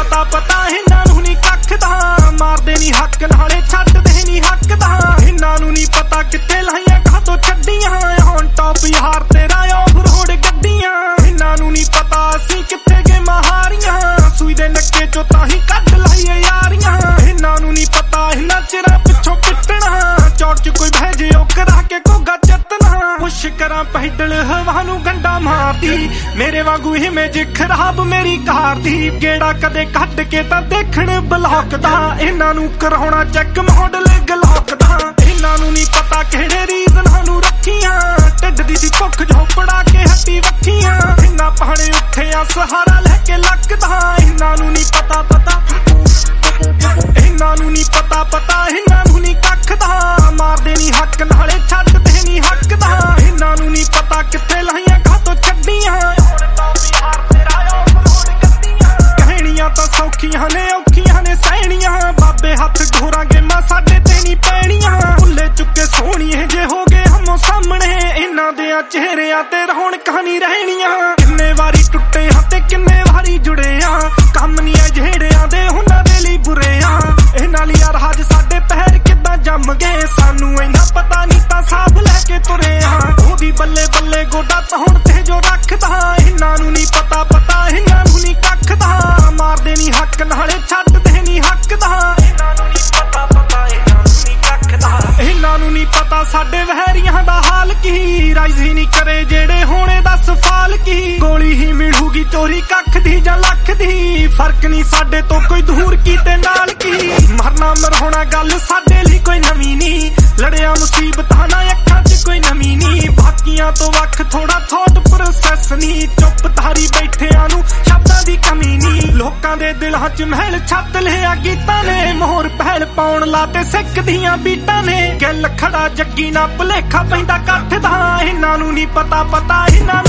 पता इन्हां नूं नी कख दा, मारदे नी हक नाले छड्डदे नी हक दा। इन्हां नूं नी पता कित्थे लाइयां कातों छड्डियां, ऑन टॉप यार तेरा ऑफ रोड गड्डियां। इन्हां नूं नी पता असीं कित्थे गेमां हारियां, सूई दे नक्के चों ताहीं कढ लाईए यारियां। इन्हां नूं नी पता इन्हां चिरां पिछों पिटना, चौड़ च कोई बह जे ओ करा के घोगा चतना। पुश करां पैडल हवा नूं गंडा मारदी, मेरे वांगू इमेज खराब मेरी कार दी। गेड़ा कदे कट के तां देखण ब्लॉक दा, इन्हां नूं कराउणा चैक मॉडल गलॉक दा। इन्हां नूं नी पता किहड़े रीज़नां नूं रखियां, ढिड दी सी भुख झोपड़ा के हट्टी वखियां। इन्हां पहाड़े उत्थे आ सहारा लैके लकदा, इन्हां नूं नी पता इन्हां नूं नी पता इन्हां नूं नी कख दा, मारदे नी हक नाले छड्डदे नी हक दा। इन्हां नूं नी पता कित्थे लाइयां कातों छड्डियां, कहणियां तां सौखियां ने औखियां ने सैणियां। बाबे हत्थ ढोरां गेमां साडे ते नी पैणियां, भुल्ले चुके सोहणीए जे हो गए हमो सामणे। इन्हां देयां चेहरियां ते रौनकां नी रहणियां, किन्ने वारी टुੱਟੇ हां ते किन्ने वारी जुड़े आ। कम नी ऐ जेहड़ियां दे हुणां दे लई बुरे आ, इन्हां लिया राज साडे पैर किद्दां जम गए। सानू इन्ना पता नी तां साफ लैके तुरे आ, ओदी बल्ले बल्ले गोडा धौण ते जो रखदा। इन्हां नूं नी पता इन्हां नूं नी कख दा, मारदे नी हक नाले छड्डदे नी हक दा। इन्हां नूं नी पता इन्हां नूं नी कख दा, इन्हां नूं नी पता साडे वहैरियां दा हाल की। राइज ही नी करे जेड़े होणे दस फाल की, गोली ही मिलूगी चोरी कख दी जां लख दी। फर्क नी साडे तो कोई दूर की ते नाल की, मरना मरहोना गल साडे लई कोई नवीं नी। लड़िया मुसीबतां ना अखां च कोई नवीं नी, बाकियां तो वख थोड़ा थॉट प्रोसैस नी। चुप धारी बैठिआं नूं शब्दां दी कमी नी, लोकां दे दिलां च महल छत लिया गीतां ने। मोहर पहल पाउण लाते सिੱਖ ਦੀਆਂ बीटां ने, गिल खड़ा जग्गी ना भुलेखा पैंदा कठ दा। इन्हां नूं नी पता इन्हां